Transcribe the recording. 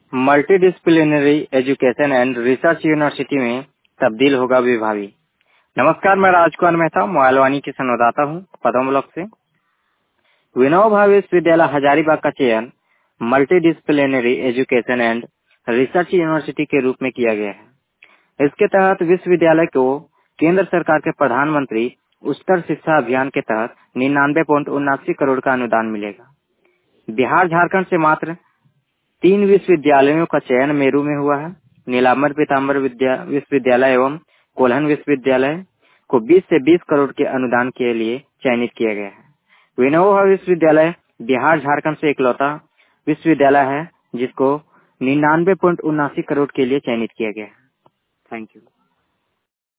Multidisciplinary education and research university में तब्दील होगा विभागी। नमस्कार, मैं राजकुमार मेहता मोबाइलवाणी की संवाददाता हूँ पदम ब्लॉक से। विनोबा भावे विश्वविद्यालय हजारीबाग का चयन multidisciplinary education and research university के रूप में किया गया है। इसके तहत विश्वविद्यालय को केंद्र सरकार के प्रधानमंत्री उच्चतर शिक्षा अभियान के तहत 99.79 करोड़ का अनुदान मिलेगा। बिहार झारखंड से मात्र 3 विश्वविद्यालयों का चयन मेरू में हुआ है। नीलांबर पीताम्बर विश्वविद्यालय एवं कोल्हन विश्वविद्यालय को 20 से 20 करोड़ के अनुदान के लिए चयनित किया गया है। विनोबा विश्वविद्यालय बिहार झारखंड से इकलौता विश्वविद्यालय है जिसको 99.79 करोड़ के लिए चयनित किया गया है। Thank you.